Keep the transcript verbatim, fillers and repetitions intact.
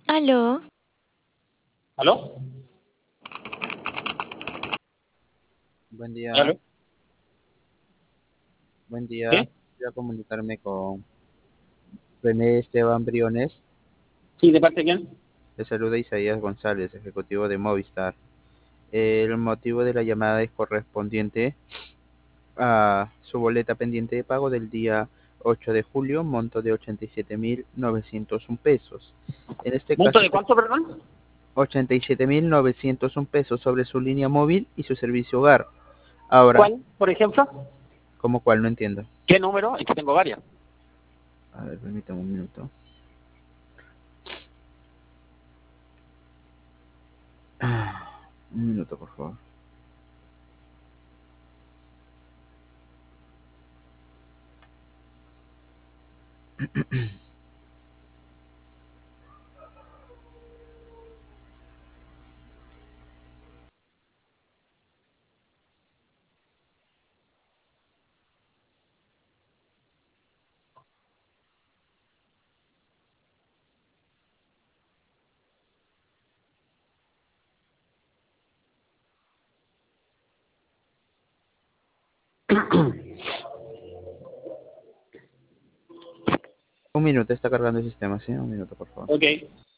Aló, ¿Aló? Buen día, ¿Aló? buen día. ¿Sí? Voy a comunicarme con René Esteban Briones. ¿Sí, de parte de quién? Le saluda Isaías González, ejecutivo de Movistar. El motivo de la llamada es correspondiente a su boleta pendiente de pago del día ocho de julio, monto de ochenta y siete mil novecientos un pesos. En este ¿Monto caso, de se- cuánto, perdón? ochenta y siete mil novecientos un pesos sobre su línea móvil y su servicio hogar. Ahora, ¿Cuál, por ejemplo? ¿cómo cuál? No entiendo. ¿Qué número? Es que tengo varias. A ver, permítame un minuto. Un minuto, por favor. Un minuto, está cargando el sistema, ¿sí? Un minuto, por favor. Ok.